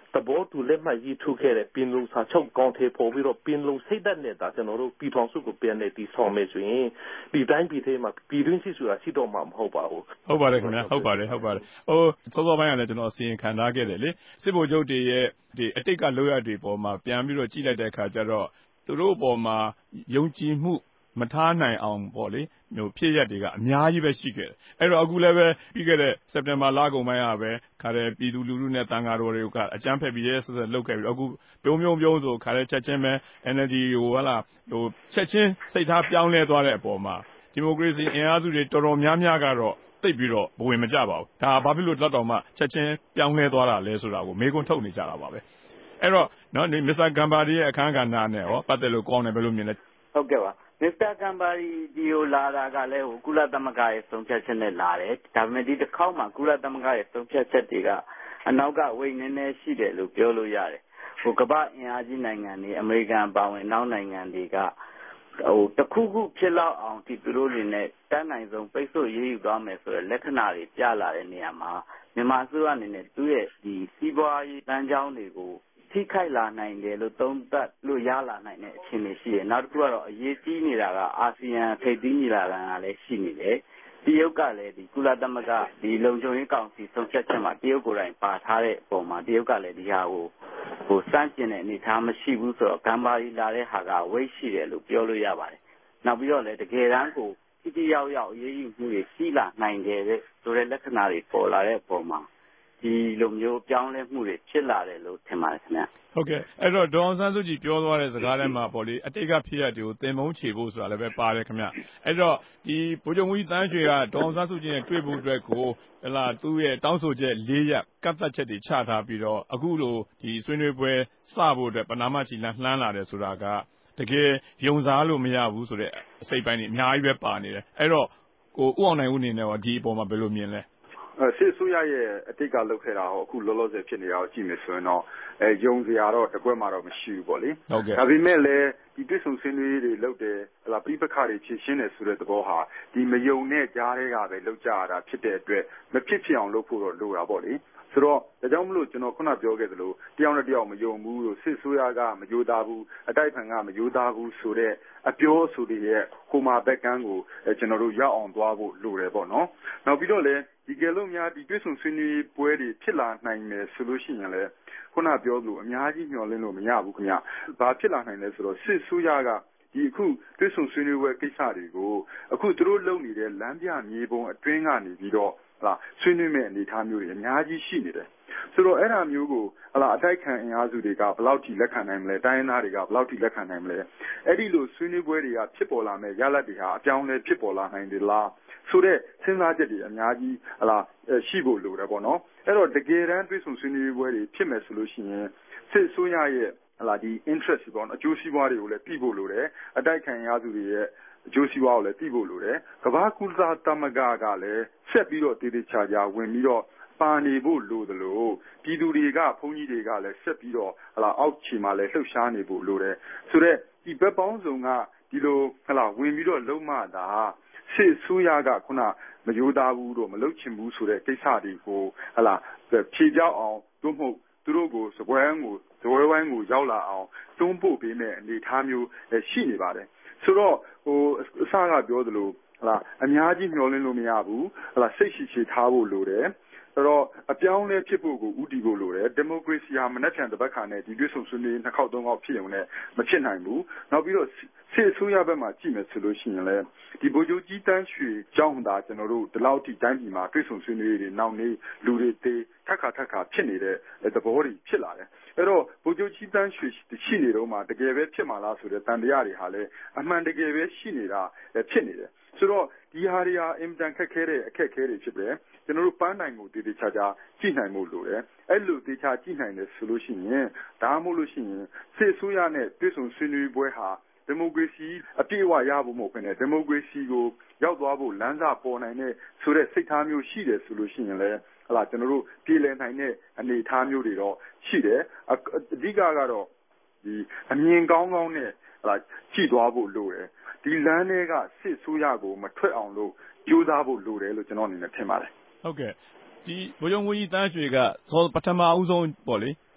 သဘောတူလက်မှတ်ရေးထိုးခဲ့တဲ့ပင်လုံစာချုပ်ကောင်ထည်ဖော်ပြီးတော့ပင်လုံစိတ်ဓာတ်နဲ့ဒါကျွန်တော်တို့ပြည်ထောင်စုကိုပြန်နေတည်ဆောင်မယ်ဆိုရင်ဒီတိုင်းပြည်ထဲမှာပြည်တွင်းစစ်ဆိုတာရှိတော့မှာမဟုတ်ပါဘူးဟုတ်ပါတယ်ခင်ဗျာဟုတ်ပါတယ်ဟုတ်ပါတယ်ဟိုစောစောပိုင်းကလည်းကျွန်တော်အစီရင်ခံထားခဲ့တယ်လေစစ်ဗိုလ်ချုပ်တွေရဲ့ဒီအတိတ်ကလောက်ရတွေပေါ်မှာပြန်ပြီးတော့ကြည့်လိုက်တဲ့အခါကျတော့သူတို့ပေါ်မှာယုံကြည်မှုမထားနိုင်အောင်ပေါ့လေဟိုဖြစ်ရက်တွေကအများကြီးပဲရှိခဲ့တယ်အဲ့တော့အခုလည်းပဲပြီးခဲ့တဲ့စက်တင်ဘာလကုန်ပိုင်းကပဲခါတယ်ပြည်သူလူထုနဲ့တန်ဃာတော်တွေကအကြမ်းဖက်ပြီးရဲဆက်ဆက်လုပ်ခဲ့ပြီးအခုပြုံးပြုံးပြုံးဆိုခါတယ်ချက်ချင်းပဲ N L D ဟိုဟလာဟိုချက်ချင်းစိတ်ထားပြောင်းလဲသွားတဲ့အပေါ်မှာဒီမိုကရေစီအင်အားစုတွေတော်တော်များများကတော့သိပ်ပြီးတော့ဘဝင်မကြပါဘူးဒါဘာဖြစ်လို့လက်တော်မှချက်ချင်းပြောင်းလဲသွားတာလဲဆိုတာကိုမေးခွန်းထုတ်နေကြတာပါပဲအဲ့တော့နော်မစ္စတာဂမ်ဘာဒီရဲ့အခန်းကဏ္ဍနဲ့ဟောပတ်သက်လို့ကောင်းတယ်ဘယ်လိုမြင်လဲဟုတ်ကဲ့ပါမစ္စတာဂမ်ဘာဒီဒီကိုလာတာကလည်းဟိုကုလသမဂ္ဂရဲ့ဆုံးဖြတ်ချက်နဲ့လာတယ်ဒါပေမဲ့ဒီတစ်ခေါက်မှာကုလသမဂ္ဂရဲ့ဆုံးဖြတ်ချက်တွေကအနောက်ကဝိတ်နေနေရှိတယ်လို့ပြောလို့ရတယ်ဟိုကမ္ဘာအင်အားကြီးနိုင်ငံတွေအမေရိကန်ပါဝင်နောက်နိုင်ငံတွေကဟိုတခုခုဖြစ်လောက်အောင်ဒီသူတို့တွေနဲ့တန်းနိုင်ဆုံးပိတ်ဆို့ရေးယူသွားမယ်ဆိုတဲ့လက္ခဏာတွေပြလာတဲ့နေရာမှာမြန်မာအစိုးရအနေနဲ့သူ့ရဲ့ဒီစီးပွားရေးတန်းကြောင်းတွေကိုထိခိုက်လာနိုင်တယ်လို့သုံးသပ်လို့ရလာနိုင်တဲ့အခြေအနေရှိတယ်နောက်တစ်ခုကတော့အရေးကြီးနေတာကအာဆီယံထိပ်သီးညီလာခံကလည်းရှိနေတယ်တရုတ်ကလည်းဒီကုလသမဂ္ဂဒီလုံခြုံရေးကောင်စီဆုံးဖြတ်ချက်မှာတရုတ်ကိုယ်တိုင်ပါထားတဲ့အပေါ်မှာတရုတ်ကလည်းဒီဟာကိုဟိုစန့်ကျင်တဲ့အနေအထားမရှိဘူးဆိုတော့ဂမ်ဘာရီလာတဲ့ဟာကဝိတ်ရှိတယ်လို့ပြောလို့ရပါတယ်နောက်ပြီးတော့လည်းတကယ်တမ်းကိုတိတိယောက်ယောက်အရေးယူမှုတွေရှိလာနိုင်တယ်ဆိုတဲ့လက္ခဏာတွေပေါ်လာတဲ့အပေါ်မှာဒီလိုမျိုးပြောင်းလဲမှုတွေဖြစ်လာတယ်လို့ထင်ပါတယ်ခင်ဗျဟုတ်ကဲ့အဲ့တော့ဒေါ်အောင်ဆန်းစုကြည်ပြောသွားတဲ့စကားထဲမှာပေါ့လေအတိတ်ကဖြစ်ရတွေကိုသင်မုန်းချေဖို့ဆိုတာလည်းပဲပါတယ်ခင်ဗျအဲ့တော့ဒီဗိုလ်ချုပ်ကြီးတန်းရွှေကဒေါ်အောင်ဆန်းစုကြည်နဲ့တွေ့ဖို့အတွက်ကိုဟလာသူ့ရဲ့တောင်းဆိုချက်၄ရက်ကတ်သက်ချက်တွေချထားပြီးတော့အခုလိုဒီဆွေးနွေးပွဲစဖို့အတွက်ပဏာမချီလန်းလှမ်းလာတယ်ဆိုတာကတကယ်ယုံစားလို့မရဘူးဆိုတဲ့အစိတ်ပိုင်းတွေအများကြီးပဲပါနေတယ်အဲ့တော့ကိုဦးအောင်နိုင်ဦးအနေနဲ့ရောဒီအပေါ်မှာဘယ်လိုမြင်လဲစစ်ဆိုးရရဲ့အတိတ်ကလုပ်ခဲ့တာဟောအခုလောလောဆယ်ဖြစ်နေတာကိုကြည့်မယ်ဆိုရင်တော့အဲယုံစရာတော့တကွက်မှတော့မရှိဘူးပေါ့လေဒါပေမဲ့လည်းဒီတွေ့ဆုံဆွေးနွေးတွေလုပ်တယ်ဟလာပြိပခါတွေဖြည့်ရှင်းတယ်ဆိုတဲ့သဘောဟာဒီမယုံတဲ့ကြားတွေကပဲလောက်ကြရတာဖြစ်တဲ့အတွက်မဖြစ်ဖြစ်အောင်လုပ်ဖို့တော့လိုတာပေါ့လေဆိုတော့ဒါကြောင့်မလို့ကျွန်တော်ခုနပြောခဲ့သလိုတယောက်နဲ့တယောက်မယုံဘူးလို့စစ်ဆိုးရကမယိုသားဘူးအတိုက်ဖန်ကမယိုသားဘူးဆိုတဲ့အပြောဆိုတွေရဲ့ဟိုမှာဘက်ကန်းကိုကျွန်တော်တို့ရောက်အောင်သွားဖို့လိုတယ်ပေါ့နော်နောက်ပြီးတော့လည်းဒီကဲလို့များဒီတွေ့ဆုံဆွေးနွေးပွဲတွေဖြစ်လာနိုင်တယ်ဆိုလို့ရှိရင်လည်းခုနပြောသလိုအများကြီးမျှော်လင့်လို့မရဘူးခင်ဗျ။ဘာဖြစ်လာနိုင်လဲဆိုတော့စစ်ဆိုးရကဒီအခုတွေ့ဆုံဆွေးနွေးပွဲကိစ္စတွေကိုအခုသူတို့လုပ်နေတဲ့လမ်းပြမြေပုံအတွင်းကနေပြီးတော့ဟလာဆွေးနွေးမဲ့အနေအထားမျိုးတွေအများကြီးရှိနေတယ်ဆိုတော့အဲ့ဒါမျိုးကိုဟလာအတိုက်ခံအင်အားစုတွေကဘယ်လောက်ထိလက်ခံနိုင်မလဲတိုင်းသားတွေကဘယ်လောက်ထိလက်ခံနိုင်မလဲအဲ့ဒီလိုဆွေးနွေးပွဲတွေကဖြစ်ပေါ်လာမဲ့ရလဒ်တွေဟာအပြောင်းလဲဖြစ်ပေါ်လာနိုင်တယ်လားဆိုတဲ့စဉ်းစားချက်တွေအများကြီးဟလာရှိဖို့လိုတယ်ပေါ့နော်အဲ့တော့တကယ်တမ်းတွေ့ဆုံဆွေးနွေးပွဲတွေဖြစ်မယ်ဆိုလို့ရှိရင်စစ်အစိုးရရဲ့ဟလာဒီ interest ပေါ့နော်အကျိုးစီးပွားတွေကိုလည်းပြည်ဖို့လိုတယ်အတိုက်ခံရသူတွေရဲ့အကျိုးစီးပွားကိုလည်းပြည်ဖို့လိုတယ်ကမ္ဘာကုလသမဂ္ဂကလည်းဆက်ပြီးတော့တည်တည်ချာချာဝင်ပြီးတော့ပါနေဖို့လိုတယ်လို့ပြည်သူတွေကဘုန်းကြီးတွေကလည်းဆက်ပြီးတော့ဟလာအောက်ခြေမှာလည်းလှုပ်ရှားနေဖို့လိုတယ်ဆိုတော့ဒီဘက်ပေါင်းစုံကဒီလိုဟလာဝင်ပြီးတော့လုံးမတာစစ်ဆိုးရကခုနမယိုသားဘူးတော့မလုတ်ချင်ဘူးဆိုတဲ့ကိစ္စတွေကိုဟလာဖြေပြောက်အောင်သို့မဟုတ်သူတို့ကိုစပွဲကိုစပွဲဝိုင်းကိုရောက်လာအောင်တွန်းပို့ပေးမဲ့အနေအထားမျိုးရှိနေပါတယ်ဆိုတော့ဟိုအစကပြောသလိုဟလာအများကြီးမျှော်လင့်လို့မရဘူးဟလာစိတ်ရှိရှိထားဖို့လိုတယ်ဆိုတော့အပြောင်းလဲဖြစ်ဖို့ကိုဥတီဖို့လိုတယ်ဒီမိုကရေစီဟာမနှက်ဖြန်တစ်ပတ်ခါနဲ့ဒီတွေ့ဆုံဆွေးနွေးနှစ်ခေါက်သုံးခေါက်ဖြစ်ုံနဲ့မဖြစ်နိုင်ဘူးနောက်ပြီးတော့စစ်အစိုးရဘက်မှာကြည့်မယ်ဆိုလို့ရှိရင်လည်းဒီဗိုလ်ချုပ်ကြီးတန်းရွှေကြောင့်ဒါကျွန်တော်တို့ဒီလောက်ထိတိုင်းပြည်မှာတွေ့ဆုံဆွေးနွေးတွေနောက်နေလူတွေသေးထက်ခါထက်ခါဖြစ်နေတဲ့သဘောတွေဖြစ်လာတယ်အဲ့တော့ဗိုလ်ချုပ်ကြီးတန်းရွှေရှိနေတော့မှတကယ်ပဲဖြစ်မှာလားဆိုတဲ့တန်တရားတွေဟာလည်းအမှန်တကယ်ပဲရှိနေတာဖြစ်နေတယ်ဆိုတော့ဒီဟာတွေဟာအင်တန်ခက်ခဲတဲ့အခက်ခဲတွေဖြစ်တယ်ကျွန်တော်တို့ပန်းနိုင်ကိုတည်တည်ချာချာကြည့်နိုင်ဖို့လိုတယ်အဲ့လိုတည်ချာကြည့်နိုင်တယ်ဆိုလို့ရှိရင်ဒါမှမဟုတ်လို့ရှိရင်စစ်အစိုးရနဲ့တွေ့ဆုံဆွေးနွေးပွဲဟာဒီမိုကရေစီအပြည့်အဝရဖို့မဟုတ်ဘဲနဲ့ဒီမိုကရေစီကိုရောက်သွားဖို့လမ်းစာပေါ်နိုင်တဲ့ဆိုတဲ့စိတ်ထားမျိုးရှိတယ်ဆိုလို့ရှိရင်လည်းဟလာကျွန်တော်တို့ပြည်လည်နိုင်တဲ့အနေအထားမျိုးတွေတော့ရှိတယ်အဓိကကတော့ဒီအမြင်ကောင်းကောင်းနဲ့ဟလာကြည့်သွားဖို့လိုတယ်ဒီလမ်းတွေကစစ်ဆိုးရကိုမထွက်အောင်လို့ကြိုးစားဖို့လိုတယ်လို့ကျွန်တော်အနေနဲ့ထင်ပါတယ်ဟုတ်ကဲ့ဒီဗိုလ်ချုပ်ကြီးတန်းရွှေကပထမအဦးဆုံးပေါ့လေ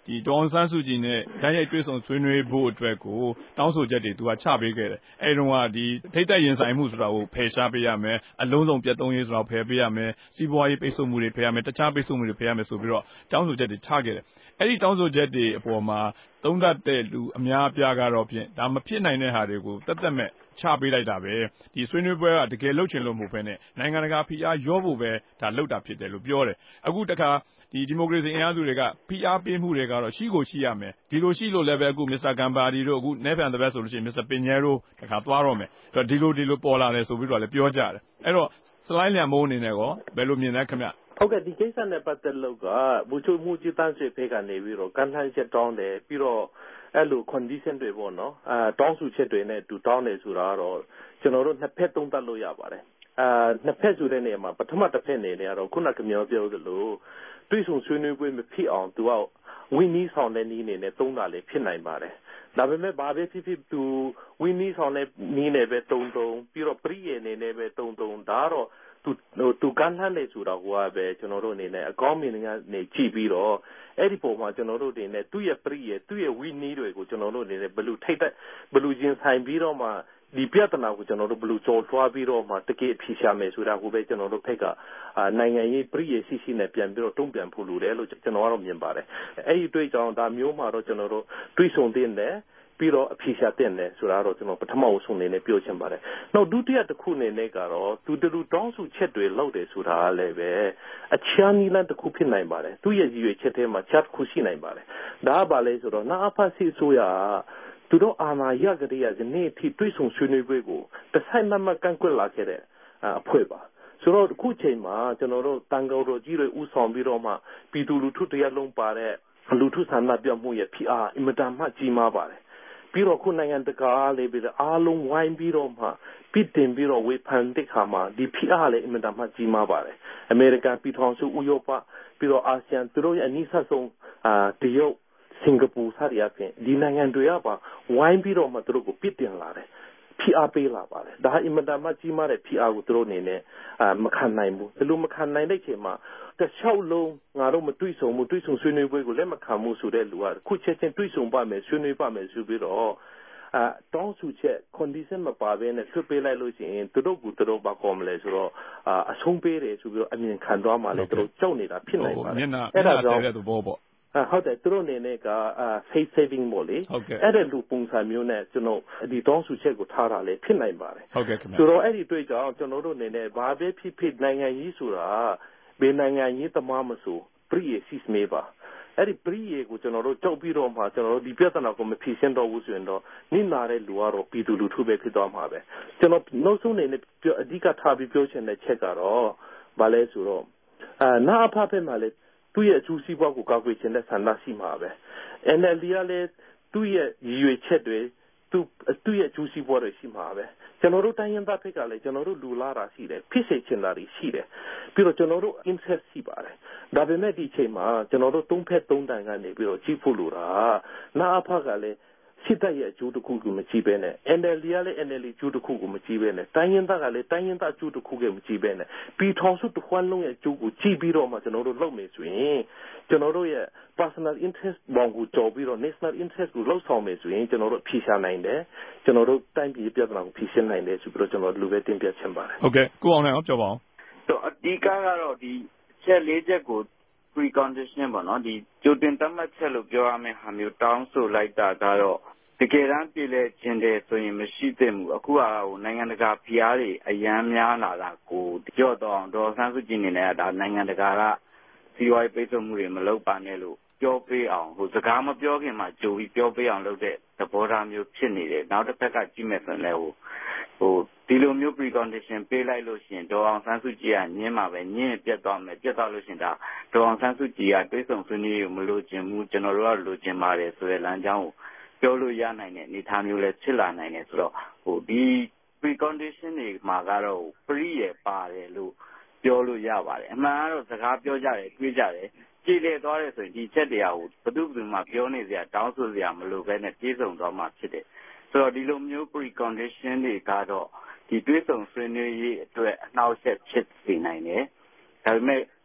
ဒီဒေါအောင်ဆန်းစုကြည်နဲ့ဓာတ်ရိုက်တွေ့ဆုံဆွေးနွေးဖို့အတွက်ကိုတောင်းဆိုချက်တွေသူကချပေးခဲ့တယ်အဲတုန်းကဒီထိတ်သက်ရင်ဆိုင်မှုဆိုတာကိုဖယ်ရှားပေးရမယ်အလုံးစုံပြတ်သုံးရေးဆိုတာကိုဖယ်ပေးရမယ်စီးပွားရေးပိတ်ဆို့မှုတွေဖယ်ရမယ်တခြားပိတ်ဆို့မှုတွေဖယ်ရမယ်ဆိုပြီးတော့တောင်းဆိုချက်တွေချခဲ့တယ်အဲ့ဒီတောင်းဆိုချက်တွေအပေါ်မှာသုံးသပ်တဲ့လူအများအပြားကတော့ဖြင့်ဒါမဖြစ်နိုင်တဲ့ဟာတွေကိုတတ်တတ်မဲ့ချပေးလိုက်တာပဲဒီဆွေးနွေးပွဲကတကယ်လှုပ်ချင်လို့မဟုတ်ဘဲနဲ့နိုင်ငံတကာဖိအားရောဖို့ပဲဒါလှုပ်တာဖြစ်တယ်လို့ပြောတယ်အခုတခါဒီဒီမိုကရေစီအင်အားစုတွေကဖိအားပေးမှုတွေကတော့ရှိကိုရှိရမယ်ဒီလိုရှိလို့လည်းပဲအခုမစ္စတာဂမ်ဘာဒီတို့အခုနဲဖန်တပတ်ဆိုလို့ရှိရင်မစ္စတာပင်ညဲတို့တခါသွားတော့မယ်ဒီလိုဒီလိုပေါ်လာတယ်ဆိုပြီးတော့လည်းပြောကြတယ်အဲ့တော့စလိုင်းလျံမိုးအနေနဲ့ကောဘယ်လိုမြင်လဲခင်ဗျဟုတ်ကဲ့ဒီကိစ္စနဲ့ပတ်သက်လို့ကဘူချိုမှုကြီးတန်းဆွေဖေးကနေပြီးတော့ကန်ထမ်းချက်တောင်းတယ်ပြီးတော့အဲ့လို condition တွေပေါ့နော်အဲတောင်းဆိုချက်တွေနဲ့တူတောင်းတယ်ဆိုတာတော့ကျွန်တော်တို့နှစ်ဖက်သုံးသပ်လို့ရပါတယ်အာနှစ်ဖက်ဆိုတဲ့နေရာမှာပထမတစ်ဖက်နေနေကတော့ခုနကပြောပြောသလိုတွေ့ဆုံဆွေးနွေးပွဲမဖြစ်အောင်သူကဝင်းနီးဆောင်တဲ့နည်းနေနဲ့သုံးတာလည်းဖြစ်နိုင်ပါတယ်ဒါပေမဲ့ဘာပဲဖြစ်ဖြစ်သူဝင်းနီးဆောင်တဲ့နည်းနဲ့ပဲတုံတုံပြီးတော့ပရိယေနေနဲ့ပဲတုံတုံဒါတော့သူသူကန်းလှမ်းနေဆိုတာကပဲကျွန်တော်တို့အနေနဲ့အကောင်းမြင်နေကြည့်ပြီးတော့အဲ့ဒီပုံမှာကျွန်တော်တို့အနေနဲ့သူ့ရဲ့ပရိယေသူ့ရဲ့ဝင်းနီးတွေကိုကျွန်တော်တို့အနေနဲ့ဘယ်လိုထိတ်တဲ့ဘယ်လိုရင်ဆိုင်ပြီးတော့မှဒီပြဿနာကိုကျွန်တော်တို့ဘယ်လိုကြော်လွှားပြီးတော့မှတကယ်အဖြေရှာမယ်ဆိုတာကိုပဲကျွန်တော်တို့ဖက်ကနိုင်ငံရေးပရိယေရှိရှိနဲ့ပြန်ပြီးတော့တုံ့ပြန်ဖို့လိုတယ်လို့ကျွန်တော်ကတော့မြင်ပါတယ်အဲ့ဒီတွေ့ကြောင်ဒါမျိုးမှာတော့ကျွန်တော်တို့တွေးဆုံတဲ့နဲ့ပြီးတော့အဖြေရှာတဲ့နဲ့ဆိုတာတော့ကျွန်တော်ပထမဆုံးအနေနဲ့ပြောချင်ပါတယ်နောက်ဒုတိယတစ်ခုအနေနဲ့ကတော့သူတို့တောင်းဆိုချက်တွေလောက်တယ်ဆိုတာလည်းပဲအချမ်းနီလန်တစ်ခုဖြစ်နိုင်ပါတယ်သူရဲ့ရည်ရွယ်ချက်ထဲမှာချက်တစ်ခုရှိနိုင်ပါတယ်ဒါကဘာလဲဆိုတော့နာအဖတ်စီဆိုရသူတို့အာဏာရကြတဲ့ယနေ့ထိတွေးဆုံဆွေးနွေးပွဲကိုတစ်ဆိုင်မှမကန့်ကွက်လာခဲ့တဲ့အဖွဲ့ပါဆိုတော့အခုချိန်မှာကျွန်တော်တို့တန်ကောတော်ကြီးတွေဥဆောင်ပြီးတော့မှပြည်သူလူထုတရားလုံးပါတဲ့လူထုဆန္ဒပြမှုရဲ့ဖိအားအင်မတန်မှကြီးမားပါတယ်ပြီးတော့ခုနိုင်ငံတကာလေးပြီးတော့အားလုံးဝိုင်းပြီးတော့မှပြည်တင်ပြီးတော့ဝေဖန်တဲ့ခါမှာဒီဖိအားလည်းအင်မတန်မှကြီးမားပါတယ်အမေရိကန်ပြည်ထောင်စုဥရောပပြီးတော့အာဆီယံသူတို့ရဲ့အနည်းဆက်ဆုံးအာတရုတ်စင်ကာပူစသည်အပြင်ဒီနိုင်ငံတွေကပါဝိုင်းပြီးတော့မှသူတို့ကိုပြည်တင်လာတယ်ဖိအားပေးလာပါတယ်ဒါအင်မတန်မှကြီးမားတဲ့ဖိအားကိုသူတို့အနေနဲ့အာမခံနိုင်ဘူးဘယ်လိုမခံနိုင်တဲ့ချိန်မှာတစ်လျှောက်လုံးငါတို့မတွေ့ဆုံမှုတွေ့ဆုံဆွေးနွေးပွဲကိုလက်မခံမှုဆိုတဲ့လူကခုချက်ချင်းတွေ့ဆုံပါမယ်ဆွေးနွေးပါမယ်ဆိုပြီးတော့အာတောင်းဆိုချက် condition မပါဘဲနဲ့ဆွေးပေးလိုက်လို့ရှိရင်သူတို့ကသူတို့ဘာကောမလဲဆိုတော့အာအဆုံးပေးတယ်ဆိုပြီးတော့အမြင်ခံသွားမှလည်းသူတို့ကြောက်နေတာဖြစ်နိုင်ပါတယ်အဲ့ဒါကြောင့်တဲ့ဘောပေါ့ဟုတ်တယ်သူတို့အနေနဲ့က face saving ပေါ့လေအဲ့ဒါလူပုံစံမျိုးနဲ့ကျွန်တော်ဒီတောင်းဆိုချက်ကိုထားတာလေဖြစ်နိုင်ပါတယ်ဟုတ်ကဲ့ခင်ဗျဆိုတော့အဲ့ဒီတွေ့ကြောင်ကျွန်တော်တို့အနေနဲ့ဘာပဲဖြစ်ဖြစ်နိုင်ငံကြီးဆိုတာဘယ်နိုင်ငံကြီးတမမဆိုပရိယေစစ်မေးပါအဲ့ဒီပရိယေကိုကျွန်တော်တို့ကြောက်ပြီးတော့မှကျွန်တော်တို့ဒီပြဿနာကိုမဖြေရှင်းတော့ဘူးဆိုရင်တော့နိနာတဲ့လူကတော့ပြည်သူလူထုပဲဖြစ်သွားမှာပဲကျွန်တော်နောက်ဆုံးအနေနဲ့အဓိကထားပြီးပြောချင်တဲ့ချက်ကတော့ဘာလဲဆိုတော့အာနာအဖဖက်မှာလေသူ့ရဲ့အကျိုးစီးပွားကိုကောက်ွယ်ခြင်းတဲ့ဆန္ဒရှိမှာပဲ N L D ကလည်းသူ့ရဲ့ရည်ရွယ်ချက်တွေသူသူ့ရဲ့အကျိုးစီးပွားတွေရှိမှာပဲကျွန်တော်တို့တိုင်းရင်းသားဖက်ကလည်းကျွန်တော်တို့လူလာတာရှိတယ်ဖြစ်စေချင်တာတွေရှိတယ်ပြီးတော့ကျွန်တော်တို့ interest ရှိပါတယ်ဒါပေမဲ့ဒီချိန်မှာကျွန်တော်တို့သုံးဖက်သုံးတန်ကနေပြီးတော့ကြည့်ဖို့လိုတာနာအဖကလည်းစစ်တပ်ရဲ့အကျိုးတစ်ခုကိုမကြည့်ဘဲနဲ့ N L D ကလည်း N L D အကျိုးတစ်ခုကိုမကြည့်ဘဲနဲ့တိုင်းရင်းသားကလည်းတိုင်းရင်းသားအကျိုးတစ်ခုကိုမကြည့်ဘဲနဲ့ပြည်ထောင်စုတစ်ခွန်းလုံးရဲ့အကျိုးကိုကြည့်ပြီးတော့မှကျွန်တော်တို့လုပ်မယ်ဆိုရင်ကျွန်တော်တို့ရဲ့ personal interest ဘောင်ကိုကြော်ပြီးတော့ national interest ကိုလှုပ်ဆောင်မယ်ဆိုရင်ကျွန်တော်တို့ဖြေရှာနိုင်တယ်ကျွန်တော်တို့တိုင်းပြည်ပြဿနာကိုဖြေရှင်းနိုင်တယ်ဆိုပြီးတော့ကျွန်တော်လူပဲတင်ပြချင်ပါတယ်ဟုတ်ကဲ့ကိုအောင်နိုင်အောင်ပြောပါအောင်တော့အဓိကကတော့ဒီချက်လေးချက်ကို precondition ပေါ့နော်ဒီကြိုတင်သတ်မှတ်ချက်လို့ပြောရမယ့်ဟာမျိုးတောင်းဆိုလိုက်တာကတော့တကယ်တမ်းပြည်လဲခြင်းတယ်ဆိုရင်မရှိသင့်ဘူးအခုကဟိုနိုင်ငံတကာဖိအားတွေအယမ်းများလာတာကိုကြော့တော့ဒေါ်ဆန်းစုကြည်နေနဲ့ဒါနိုင်ငံတကာကစီးပွားရေးပိတ်ဆို့မှုတွေမလုပ်ပါနဲ့လို့ပြောပေးအောင်ဟိုစကားမပြောခင်မှာကြိုပြီးပြောပေးအောင်လုပ်တဲ့သဘောထားမျိုးဖြစ်နေတယ်နောက်တစ်ဖက်ကကြည့်မယ်ဆိုရင်လည်းဟိုဟိုဒီလိုမျိုး precondition ပေးလိုက်လို့ရှိရင်ဒေါ်အောင်ဆန်းစုကြည်ကညင်းမှာပဲညင်းပြတ်သွားမယ်ပြတ်သွားလို့ရှိရင်ဒါဒေါ်အောင်ဆန်းစုကြည်ကတွေးဆုံဆွေးနွေးရမလို့ခြင်းမှုကျွန်တော်တို့ကလိုချင်ပါတယ်ဆိုတဲ့လမ်းကြောင်းကိုပြောလို့ရနိုင်တဲ့အနေအထားမျိုးလည်းဖြစ်လာနိုင်တယ်ဆိုတော့ဟိုဒီ precondition တွေမှာကတော့ free ရပါတယ်လို့ပြောလို့ရပါတယ်အမှန်ကတော့စကားပြောကြတယ်တွေးကြတယ်ကြည်လေသွားတယ်ဆိုရင်ဒီချက်တရားကိုဘယ်သူဘယ်မှပြောနေစရာတောင်းဆိုစရာမလိုပဲနဲ့ပြေဆုံးသွားမှဖြစ်တယ်ဆိုတော့ဒီလိုမျိုး precondition တွေကတော့ဒီတွေးဆုံဆွေးနွေးရေးအတွက်အနှောက်အယှက်ဖြစ်စေနိုင်တယ်ဒါပေမဲ့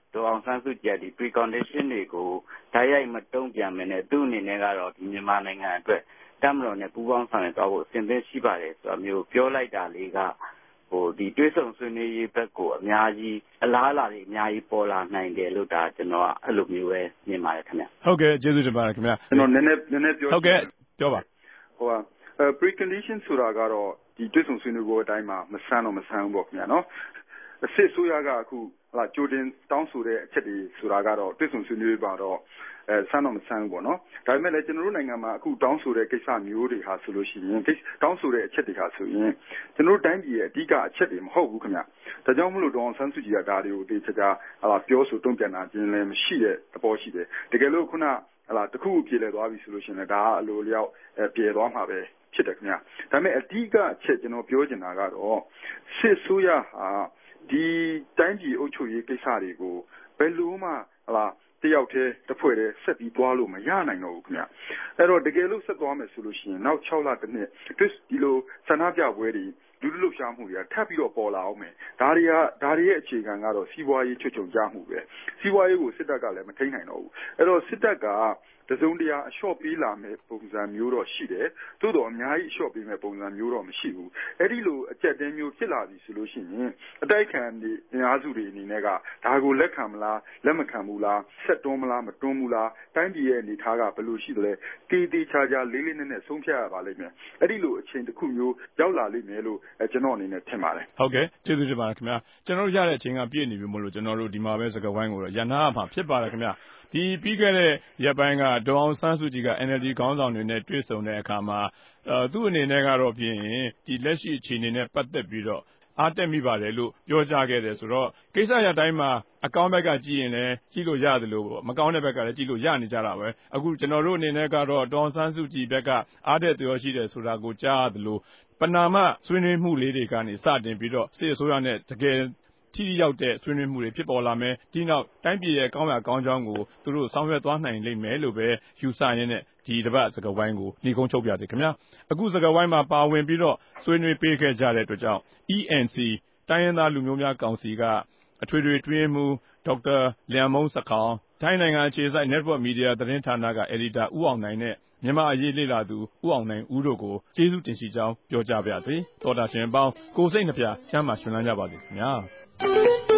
ဒေါ်အောင်ဆန်းစုကြည်ဒီ precondition တွေကိုတိုက်ရိုက်မတုံ့ပြန်မနဲ့သူ့အနေနဲ့ကတော့ဒီမြန်မာနိုင်ငံအတွက်တပ်မတော်နဲ့ပူးပေါင်းဆောင်ရွက်သွားဖို့အစဉ်သင့်ရှိပါတယ်ဆိုတာမျိုးပြောလိုက်တာလေးကဟိုဒီတွဲဆုံဆွေးနွေးရေးဘက်ကိုအများကြီးအလားအလာတွေအများကြီးပေါ်လာနိုင်တယ်လို့ဒါကျွန်တော်ကအဲ့လိုမျိုးပဲမြင်ပါတယ်ခင်ဗျဟုတ်ကဲ့ကျေးဇူးတင်ပါတယ်ခင်ဗျကျွန်တော်နည်းနည်းနည်းနည်းပြောဟုတ်ကဲ့ပြောပါဟို precondition ဆိုတာကတော့ဒီတွဲဆုံဆွေးနွေးဖို့အတိုင်းမှာမဆန်းတော့မဆန်းဘူးပေါ့ခင်ဗျာနော်အစစ်ဆိုရကအခုဟလာဂျိုဒင်တောင်းဆိုတဲ့အချက်တွေဆိုတာကတော့တွဲဆုံဆွေးနွေးပါတော့အဲဆန်းတော့မဆန်းဘူးပေါ့နော်ဒါပေမဲ့လည်းကျွန်တော်တို့နိုင်ငံမှာအခုတောင်းဆိုတဲ့ကိစ္စမျိုးတွေဟာဆိုလို့ရှိရင်တောင်းဆိုတဲ့အချက်တွေဟာဆိုရင်ကျွန်တော်တို့တိုင်းပြည်ရဲ့အဓိကအချက်တွေမဟုတ်ဘူးခင်ဗျဒါကြောင့်မလို့ဒေါ်အောင်ဆန်းစုကြည်ကဒါတွေကိုတေချာချာဟလာပြောဆိုတုံ့ပြန်တာခြင်းလည်းမရှိတဲ့အပေါ်ရှိတယ်တကယ်လို့ခုနဟလာတခုခုပြေလည်သွားပြီဆိုလို့ရှိရင်လည်းဒါကအလိုလျောက်ပြေသွားမှာပဲဖြစ်တယ်ခင်ဗျဒါပေမဲ့အဓိကအချက်ကျွန်တော်ပြောချင်တာကတော့စစ်ဆိုရဟာဒီတိုင်းပြည်အုပ်ချုပ်ရေးကိစ္စတွေကိုဘယ်လိုမှဟလာတယောက်တည်းတစ်ဖွဲ့တည်းဆက်ပြီးသွားလို့မရနိုင်တော့ဘူးခင်ဗျအဲ့တော့တကယ်လို့ဆက်သွားမယ်ဆိုလို့ရှိရင်နောက်၆လတစ်နှစ်ဒီလိုဆန္ဒပြပွဲတွေလူလူလှုပ်ရှားမှုတွေကထပ်ပြီးတော့ပေါ်လာအောင်မယ်ဒါတွေကဒါတွေရဲ့အခြေခံကတော့စီးပွားရေးချွတ်ချုံကြမှုပဲစီးပွားရေးကိုစစ်တပ်ကလည်းမထိန်းနိုင်တော့ဘူးအဲ့တော့စစ်တပ်ကတစုံတရာအလျှော့ပေးလာမယ်ပုံစံမျိုးတော့ရှိတယ်သို့တော့အများကြီးအလျှော့ပေးမယ်ပုံစံမျိုးတော့မရှိဘူးအဲ့ဒီလိုအကျက်တဲမျိုးဖြစ်လာပြီဆိုလို့ရှိရင်အတိုက်ခံတွေအများစုတွေအနေနဲ့ကဒါကိုလက်ခံမလားလက်မခံဘူးလားဆက်တွန်းမလားမတွန်းဘူးလားတိုင်းပြည်ရဲ့အနေထားကဘယ်လိုရှိသလဲတေးသေးချာချာလေးလေးနက်နက်ဆုံးဖြတ်ရပါလိမ့်မယ်အဲ့ဒီလိုအချိန်တစ်ခုမျိုးရောက်လာလိမ့်မယ်လို့ကျွန်တော်အနေနဲ့ထင်ပါတယ်ဟုတ်ကဲ့ကျေးဇူးတင်ပါတယ်ခင်ဗျာကျွန်တော်တို့ရတဲ့အချိန်ကပြည့်နေပြီမို့လို့ကျွန်တော်တို့ဒီမှာပဲစကားဝိုင်းကိုရန်နာမှာဖြစ်ပါတယ်ခင်ဗျာဒီပြီးခဲ့တဲ့ရက်ပိုင်းကဒေါ်အောင်ဆန်းစုကြည်က N L D ခေါင်းဆောင်တွေနဲ့တွေ့ဆုံတဲ့အခါမှာအဲသူ့အနေနဲ့ကတော့ဖြင့်ဒီလက်ရှိအခြေအနေနဲ့ပတ်သက်ပြီးတော့အားတက်မိပါတယ်လို့ပြောကြားခဲ့တယ်ဆိုတော့ကိစ္စရတိုင်းမှာအကောင့်ဘက်ကကြည့်ရင်လည်းကြည့်လို့ရတယ်လို့မကောင်းတဲ့ဘက်ကလည်းကြည့်လို့ရနေကြတာပဲအခုကျွန်တော်တို့အနေနဲ့ကတော့ဒေါ်အောင်ဆန်းစုကြည်ဘက်ကအားတက်ပြောရှိတယ်ဆိုတာကိုကြားရတယ်လို့ပဏာမဆွေးနွေးမှုလေးတွေကနေစတင်ပြီးတော့စစ်အစိုးရနဲ့တကယ်ထိရောက်တဲ့ဆွေးနွေးမှုတွေဖြစ်ပေါ်လာမယ်ဒီနောက်တိုင်းပြည်ရဲ့ကောင်းရာကောင်းကြောင်းကိုသူတို့ဆောင်ရွက်သွားနိုင်လိမ့်မယ်လို့ပဲယူဆရင်းနဲ့ဒီတစ်ပတ်စကားဝိုင်းကိုညီကုန်းချုပ်ပြစေခင်ဗျာအခုစကားဝိုင်းမှာပါဝင်ပြီးတော့ဆွေးနွေးပေးခဲ့ကြတဲ့အတွက်ကြောင့် E N C တိုင်းရင်းသားလူမျိုးများကောင်စီကအထွေထွေတွင်းမှုဒေါက်တာလျံမုံစခေါင်ထိုင်းနိုင်ငံအခြေစိုက် Network Media သတင်းဌာနကအယ်ဒီတာဦးအောင်နိုင်နဲ့မြန်မာအရေးလေ့လာသူဦးအောင်နိုင်ဦးတို့ကိုကျေးဇူးတင်ရှိကြောင်းပြောကြားပါရစေတော်တာရှင်ပေါင်းကိုစိတ်နှပြချမ်းသာရှင်လန်းကြပါစေခင်ဗျာ